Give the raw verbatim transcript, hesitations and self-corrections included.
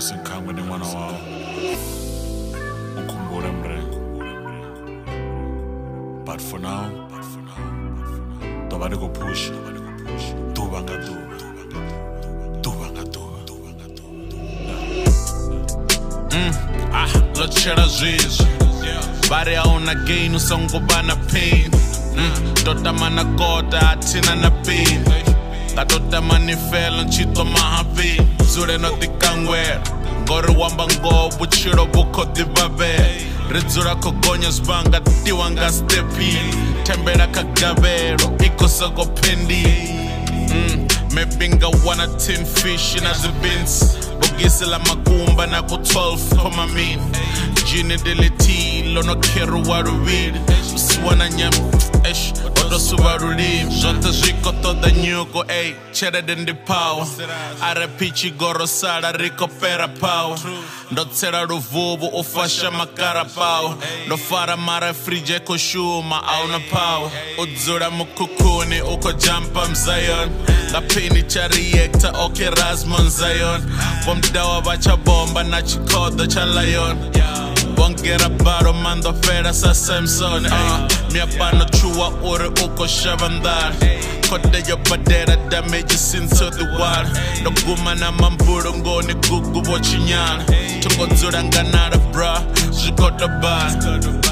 usinkangwe n'in'wana wawo ukhumbule mrengo. But for now toba ni ku push tuba nga tuba tuba nga tuba mm ah lo chera zwizwi bari auna gain usongobana pain mm tota mana kota atina na pain katota manifelo nchito mahavi zure no tikangwera ngori wamba ngo buchiro buko dibabe redzura kogonya zbanga tiwanga stepi tembera kagabero ikosogo pendi mm mepinga wana tin fish in as a bins bogisi la makumba na ku twelve koma min jini deleti lono kero waru weed uswana nyam esh odo subaru lim zonta ziko toda nyuko ey chere dendi power are pichi goro sara rico pera power ndo tsera ruvubu ufasha makara power ndo fara mara frije koshuma au na power udzura mukukuni uko jumpa mzayon ngapini cha reactor oke Rasmon Zion bomdawa bacha bomba na chikodo cha lion bongera baro mando fera sa Samson uh, mia pano chua ore uko shavandar kode yo badera damage into the war no guma na mamburo ngoni gugu bochinyana tuko dzura nganara bra zikoto bar